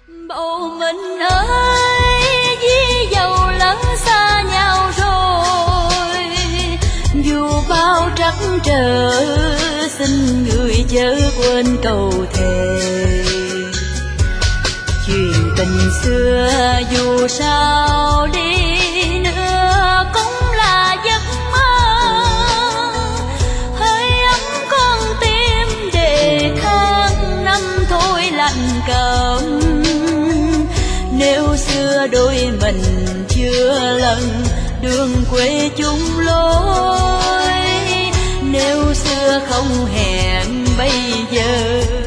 Bầu mình ơi, vì dầu lỡ xa nhau rồi, dù bao trắc trở xin người chớ quên câu thề. Chuyện tình xưa dù sao đi nữa cũng là giấc mơ, hơi ấm con tim để tháng năm thôi lạnh cơm. Nếu xưa đôi mình chưa lần đường quê chung lối, nếu xưa không hẹn bây giờ